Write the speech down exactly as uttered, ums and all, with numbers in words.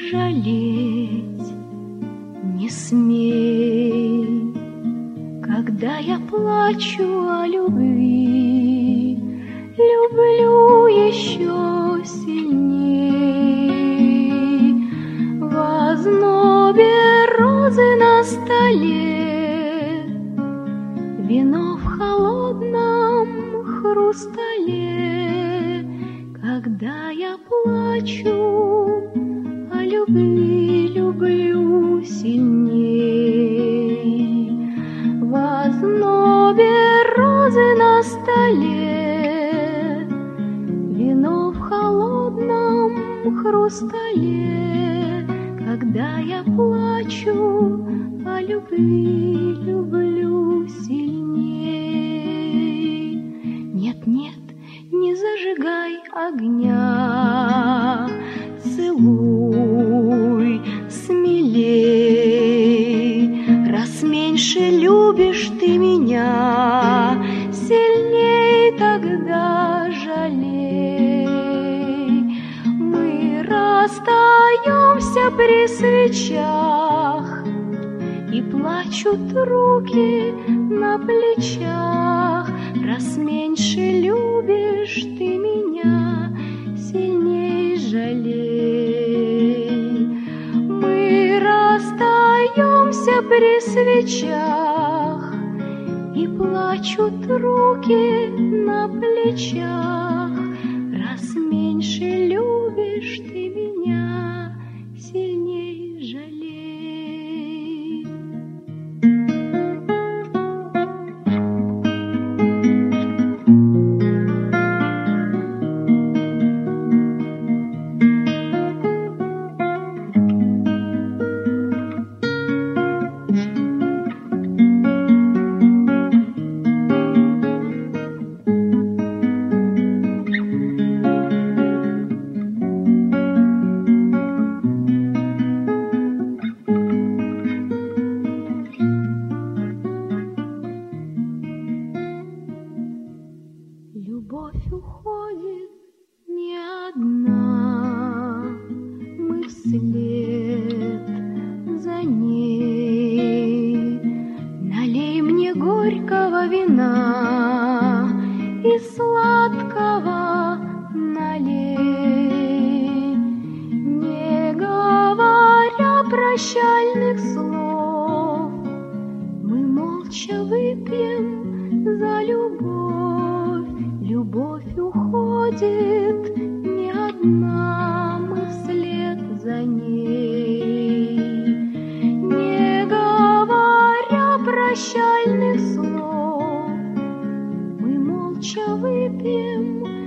жалеть не смей, когда я плачу о любви, люблю еще сильней. В ознобе розы на столе, вино в холодном хрустале. Когда я плачу о любви, люблю сильней. В ознобе розы на столе, вино в холодном хрустале. Когда я плачу о любви, люблю сильней. Нет, нет, не зажигай огня, целуй смелей. Раз меньше любишь ты меня, сильней тогда жалей. Мы расстаемся при свечах, и плачут руки на плечах. Раз меньше любишь ты меня, сильней жалей. Мы расстаемся при свечах, и плачут руки на плечах. Раз меньше любишь ты меня, сильней жалей. Любовь уходит не одна, мы вслед за ней. Налей мне горького вина и сладкого налей. Не говоря прощальных слов, мы молча выпьем за любовь. Любовь уходит не одна, мы вслед за ней. Не говоря прощальных слов, мы молча выпьем